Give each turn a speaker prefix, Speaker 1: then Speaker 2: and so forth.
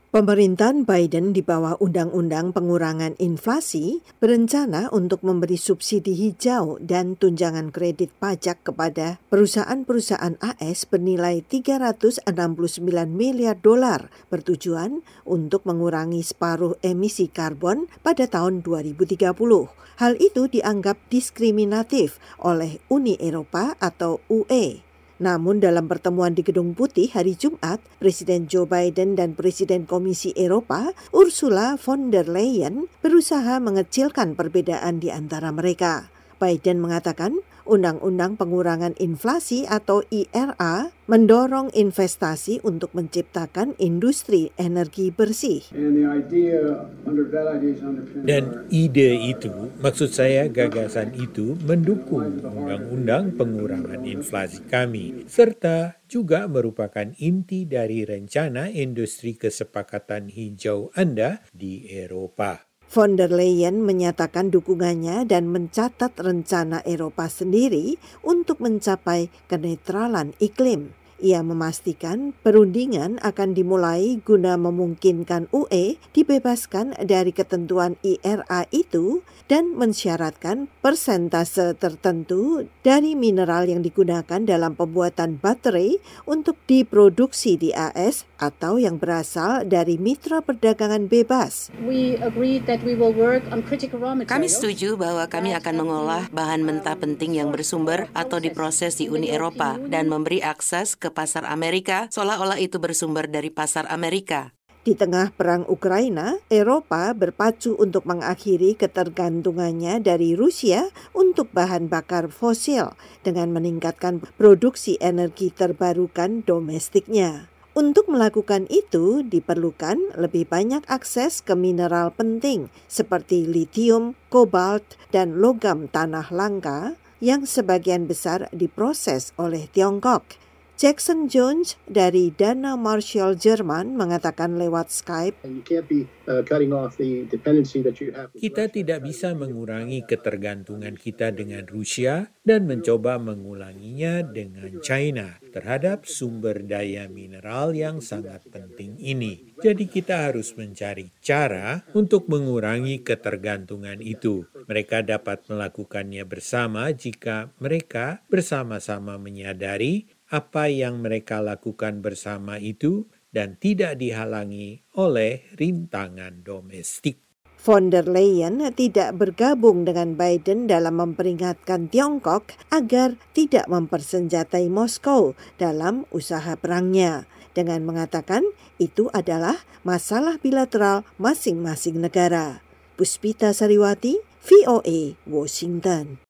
Speaker 1: Pemerintahan Biden di bawah Undang-Undang Pengurangan Inflasi berencana untuk memberi subsidi hijau dan tunjangan kredit pajak kepada perusahaan-perusahaan AS bernilai 369 miliar dolar bertujuan untuk mengurangi separuh emisi karbon pada tahun 2030. Hal itu dianggap diskriminatif oleh Uni Eropa atau UE. Namun dalam pertemuan di Gedung Putih hari Jumat, Presiden Joe Biden dan Presiden Komisi Eropa, Ursula von der Leyen, berusaha mengecilkan perbedaan di antara mereka. Biden mengatakan Undang-Undang Pengurangan Inflasi atau IRA mendorong investasi untuk menciptakan industri energi bersih.
Speaker 2: Dan ide itu, maksud saya gagasan itu mendukung Undang-Undang Pengurangan Inflasi kami, serta juga merupakan inti dari rencana industri kesepakatan hijau Anda di Eropa.
Speaker 1: Von der Leyen menyatakan dukungannya dan mencatat rencana Eropa sendiri untuk mencapai kenetralan iklim. Ia memastikan perundingan akan dimulai guna memungkinkan UE dibebaskan dari ketentuan IRA itu dan mensyaratkan persentase tertentu dari mineral yang digunakan dalam pembuatan baterai untuk diproduksi di AS atau yang berasal dari mitra perdagangan bebas.
Speaker 3: Kami setuju bahwa kami akan mengolah bahan mentah penting yang bersumber atau diproses di Uni Eropa dan memberi akses ke pasar Amerika seolah-olah itu bersumber dari pasar Amerika.
Speaker 1: Di tengah perang Ukraina, Eropa berpacu untuk mengakhiri ketergantungannya dari Rusia untuk bahan bakar fosil dengan meningkatkan produksi energi terbarukan domestiknya. Untuk melakukan itu, diperlukan lebih banyak akses ke mineral penting seperti litium, kobalt, dan logam tanah langka yang sebagian besar diproses oleh Tiongkok. Jackson Jones dari Dana Marshall Jerman mengatakan lewat Skype,
Speaker 2: kita tidak bisa mengurangi ketergantungan kita dengan Rusia dan mencoba mengulanginya dengan China terhadap sumber daya mineral yang sangat penting ini. Jadi kita harus mencari cara untuk mengurangi ketergantungan itu. Mereka dapat melakukannya bersama jika mereka bersama-sama menyadari apa yang mereka lakukan bersama itu dan tidak dihalangi oleh rintangan domestik.
Speaker 1: Von der Leyen tidak bergabung dengan Biden dalam memperingatkan Tiongkok agar tidak mempersenjatai Moskow dalam usaha perangnya, dengan mengatakan itu adalah masalah bilateral masing-masing negara. Puspita Sariwati, VOA, Washington.